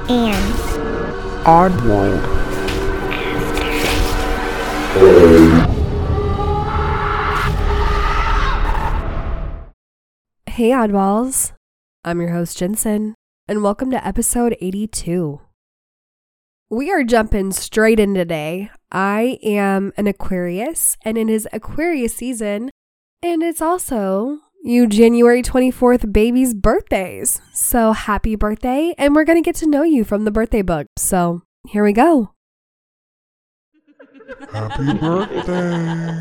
and Oddworld. Hey Oddballs, I'm your host Jensen, and welcome to episode 82. We are jumping straight in today. I am an Aquarius, and it is Aquarius season, and it's also you January 24th babies' birthdays. So happy birthday, and we're going to get to know you from the birthday book. So here we go. Happy birthday.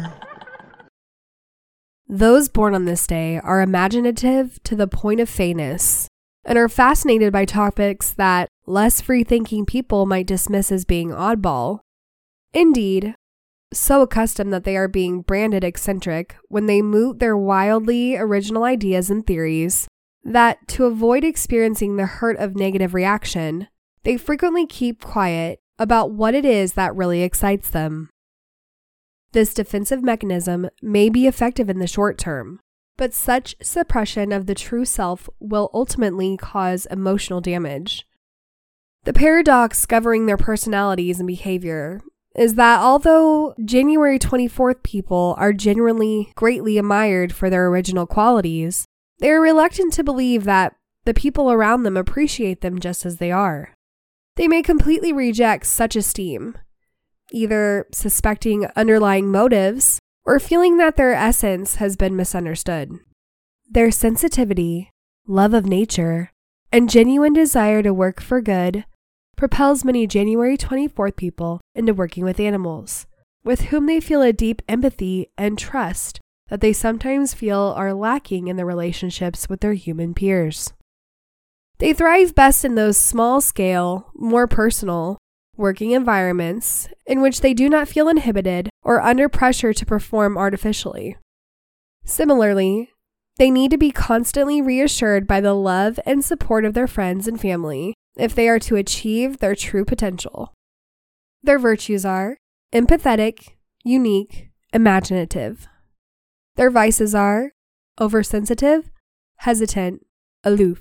Those born on this day are imaginative to the point of feyness and are fascinated by topics that less free-thinking people might dismiss as being oddball. Indeed, so accustomed that they are being branded eccentric when they moot their wildly original ideas and theories, that to avoid experiencing the hurt of negative reaction, they frequently keep quiet about what it is that really excites them. This defensive mechanism may be effective in the short term, but such suppression of the true self will ultimately cause emotional damage. The paradox governing their personalities and behavior is that although January 24th people are genuinely greatly admired for their original qualities, they are reluctant to believe that the people around them appreciate them just as they are. They may completely reject such esteem, either suspecting underlying motives or feeling that their essence has been misunderstood. Their sensitivity, love of nature, and genuine desire to work for good propels many January 24th people into working with animals, with whom they feel a deep empathy and trust that they sometimes feel are lacking in their relationships with their human peers. They thrive best in those small-scale, more personal, working environments in which they do not feel inhibited or under pressure to perform artificially. Similarly, they need to be constantly reassured by the love and support of their friends and family if they are to achieve their true potential. Their virtues are empathetic, unique, imaginative. Their vices are oversensitive, hesitant, aloof.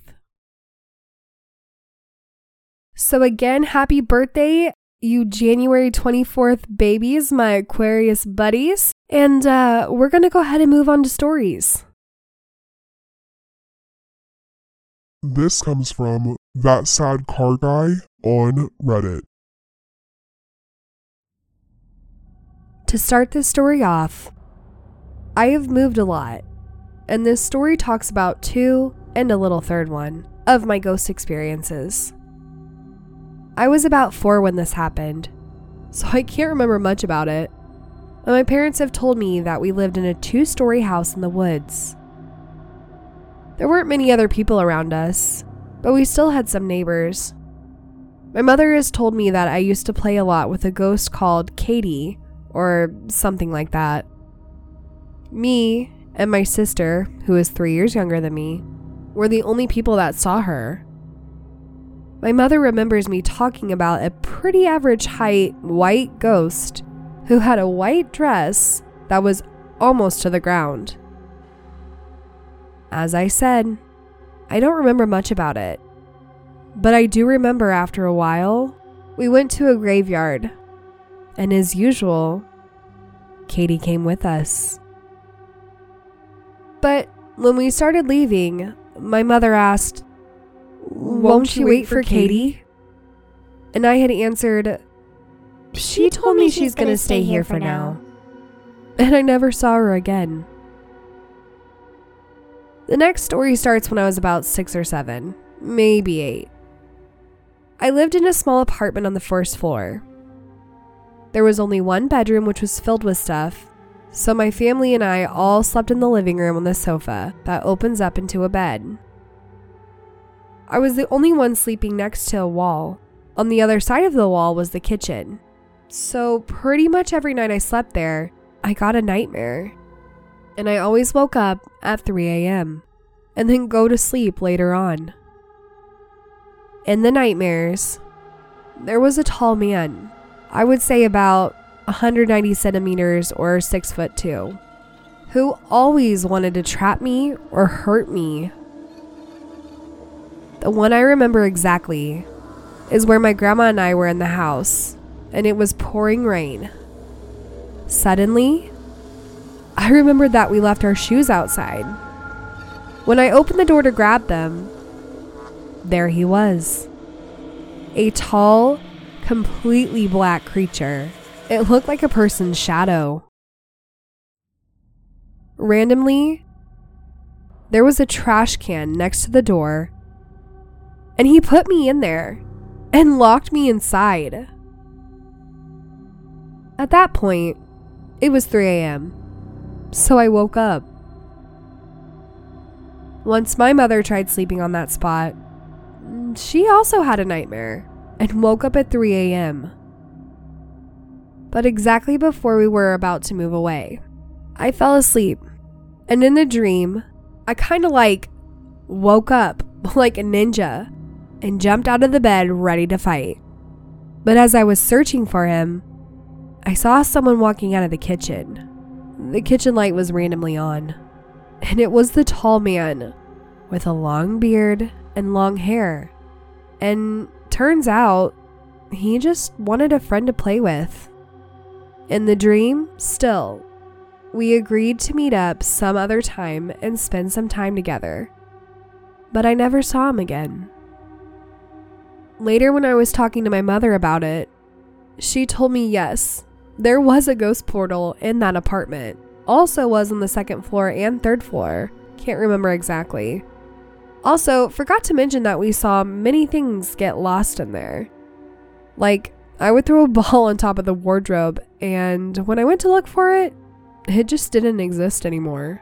So again, happy birthday, you January 24th babies, my Aquarius buddies. And we're going to go ahead and move on to stories. This comes from That Sad Car Guy on Reddit. To start this story off, I have moved a lot, and this story talks about two, and a little third one, of my ghost experiences. I was about 4 when this happened, so I can't remember much about it. But my parents have told me that we lived in a 2-story house in the woods. There weren't many other people around us, but we still had some neighbors. My mother has told me that I used to play a lot with a ghost called Katie, or something like that. Me and my sister, who is 3 years younger than me, were the only people that saw her. My mother remembers me talking about a pretty average height white ghost who had a white dress that was almost to the ground. As I said, I don't remember much about it, but I do remember after a while, we went to a graveyard, and as usual, Katie came with us. But when we started leaving, my mother asked, "Won't you wait for Katie?" And I had answered, "She told me she's going to stay here for now." And I never saw her again. The next story starts when I was about 6 or 7, maybe 8. I lived in a small apartment on the first floor. There was only one bedroom which was filled with stuff, so my family and I all slept in the living room on the sofa that opens up into a bed. I was the only one sleeping next to a wall. On the other side of the wall was the kitchen. So pretty much every night I slept there, I got a nightmare. And I always woke up at 3 a.m. and then go to sleep later on. In the nightmares, there was a tall man, I would say about 190 centimeters or 6'2", who always wanted to trap me or hurt me. The one I remember exactly is where my grandma and I were in the house, and it was pouring rain. Suddenly, I remembered that we left our shoes outside. When I opened the door to grab them, there he was. A tall, completely black creature. It looked like a person's shadow. Randomly, there was a trash can next to the door, and he put me in there and locked me inside. At that point, it was 3 a.m., so I woke up. Once my mother tried sleeping on that spot, she also had a nightmare and woke up at 3 a.m. But exactly before we were about to move away, I fell asleep, and in the dream, I kind of woke up like a ninja and jumped out of the bed ready to fight. But as I was searching for him, I saw someone walking out of the kitchen. The kitchen light was randomly on, and it was the tall man with a long beard and long hair. And turns out, he just wanted a friend to play with. In the dream, still, we agreed to meet up some other time and spend some time together. But I never saw him again. Later, when I was talking to my mother about it, she told me yes, there was a ghost portal in that apartment. Also was on the second floor and third floor. Can't remember exactly. Also, forgot to mention that we saw many things get lost in there. Like, I would throw a ball on top of the wardrobe, and when I went to look for it, it just didn't exist anymore.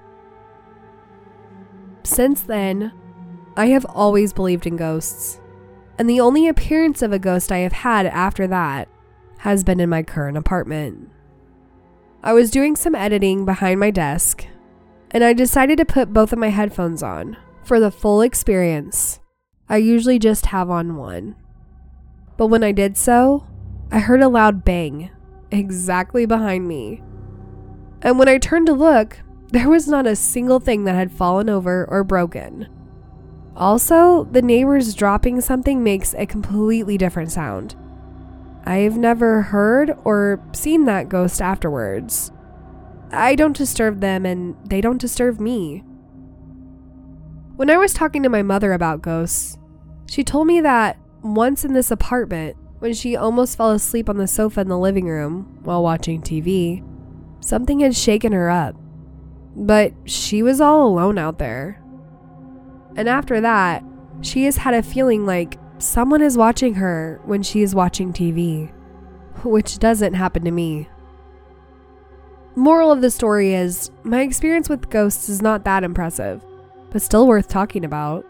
Since then, I have always believed in ghosts, and the only appearance of a ghost I have had after that has been in my current apartment. I was doing some editing behind my desk, and I decided to put both of my headphones on for the full experience. I usually just have on one. But when I did so, I heard a loud bang exactly behind me. And when I turned to look, there was not a single thing that had fallen over or broken. Also, the neighbors dropping something makes a completely different sound. I've never heard or seen that ghost afterwards. I don't disturb them and they don't disturb me. When I was talking to my mother about ghosts, she told me that once in this apartment, when she almost fell asleep on the sofa in the living room while watching TV, something had shaken her up. But she was all alone out there. And after that, she has had a feeling like someone is watching her when she is watching TV, which doesn't happen to me. Moral of the story is, my experience with ghosts is not that impressive, but still worth talking about.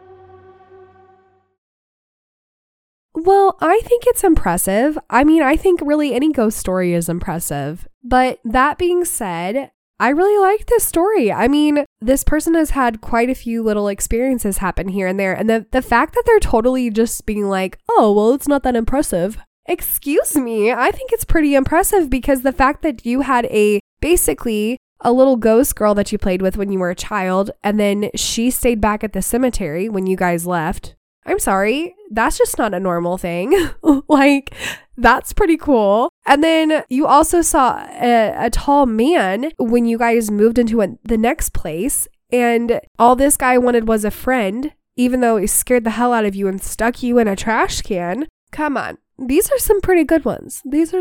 Well, I think it's impressive. I mean, I think really any ghost story is impressive. But that being said, I really like this story. I mean, this person has had quite a few little experiences happen here and there. And the fact that they're totally just being like, oh, well, it's not that impressive. Excuse me. I think it's pretty impressive because the fact that you had basically a little ghost girl that you played with when you were a child, and then she stayed back at the cemetery when you guys left. I'm sorry, that's just not a normal thing. Like, that's pretty cool. And then you also saw a tall man when you guys moved into the next place, and all this guy wanted was a friend, even though he scared the hell out of you and stuck you in a trash can. Come on, these are some pretty good ones.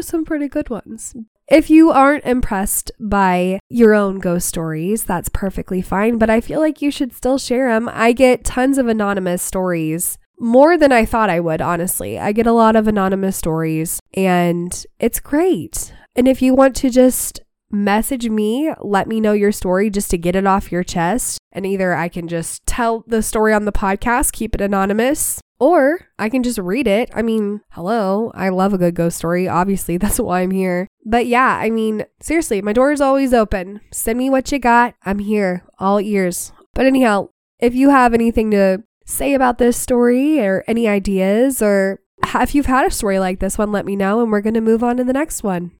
If you aren't impressed by your own ghost stories, that's perfectly fine, but I feel like you should still share them. I get tons of anonymous stories, more than I thought I would, honestly. I get a lot of anonymous stories, and it's great. And if you want to just message me, let me know your story just to get it off your chest, and either I can just tell the story on the podcast, keep it anonymous, or I can just read it. I mean, hello, I love a good ghost story. Obviously, that's why I'm here. But yeah, I mean, seriously, my door is always open. Send me what you got. I'm here, all ears. But anyhow, if you have anything to say about this story or any ideas, or if you've had a story like this one, let me know, and we're going to move on to the next one.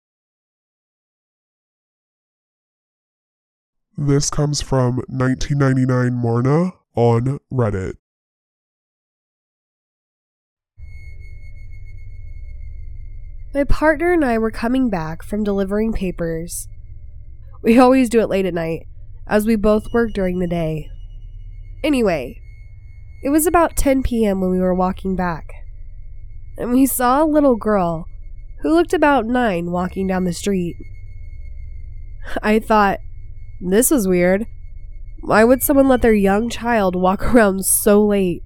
This comes from 1999 Morna on Reddit. My partner and I were coming back from delivering papers. We always do it late at night, as we both work during the day. Anyway, it was about 10 p.m. when we were walking back, and we saw a little girl who looked about 9 walking down the street. I thought, this was weird. Why would someone let their young child walk around so late?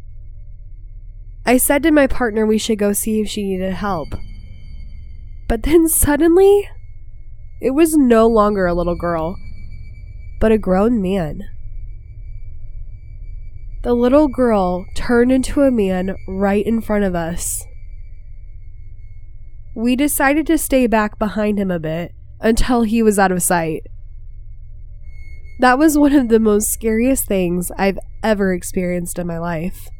I said to my partner we should go see if she needed help. But then suddenly, it was no longer a little girl, but a grown man. The little girl turned into a man right in front of us. We decided to stay back behind him a bit until he was out of sight. That was one of the most scariest things I've ever experienced in my life.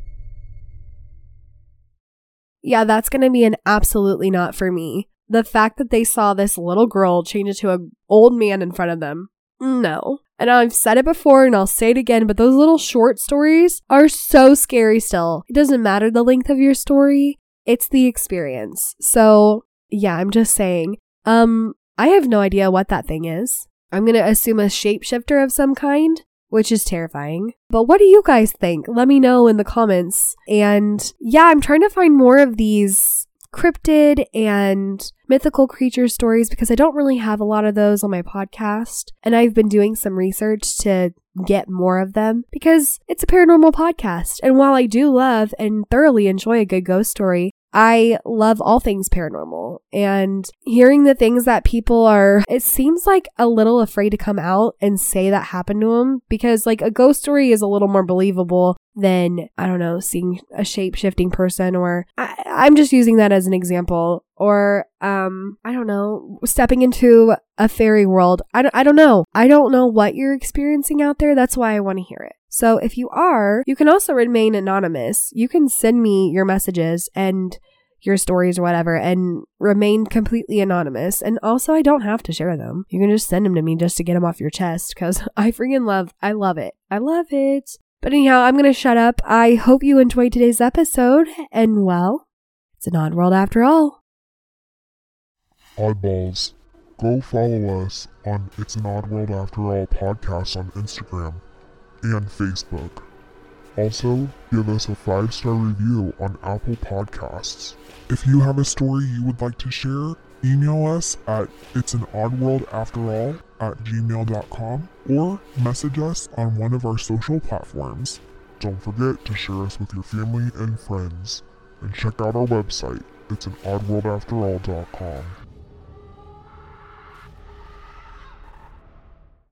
Yeah, that's going to be an absolutely not for me. The fact that they saw this little girl change into an old man in front of them. No. And I've said it before and I'll say it again, but those little short stories are so scary still. It doesn't matter the length of your story. It's the experience. So, yeah, I'm just saying. I have no idea what that thing is. I'm going to assume a shapeshifter of some kind, which is terrifying. But what do you guys think? Let me know in the comments. And yeah, I'm trying to find more of these cryptid and mythical creature stories because I don't really have a lot of those on my podcast. And I've been doing some research to get more of them because it's a paranormal podcast. And while I do love and thoroughly enjoy a good ghost story, I love all things paranormal, and hearing the things that people are, it seems like a little afraid to come out and say that happened to them because like a ghost story is a little more believable than, I don't know, seeing a shape-shifting person, or I'm just using that as an example, or I don't know, stepping into a fairy world. I don't know. I don't know what you're experiencing out there. That's why I want to hear it. So if you are, you can also remain anonymous. You can send me your messages and your stories or whatever and remain completely anonymous. And also, I don't have to share them. You can just send them to me just to get them off your chest because I love it. I love it. But anyhow, I'm going to shut up. I hope you enjoyed today's episode. And well, it's an odd world after all. Oddballs, go follow us on It's an Odd World After All podcast on Instagram and Facebook. Also, give us a 5-star review on Apple Podcasts. If you have a story you would like to share, email us at it'sanoddworldafterall@gmail.com or message us on one of our social platforms. Don't forget to share us with your family and friends. And check out our website, it'sanoddworldafterall.com.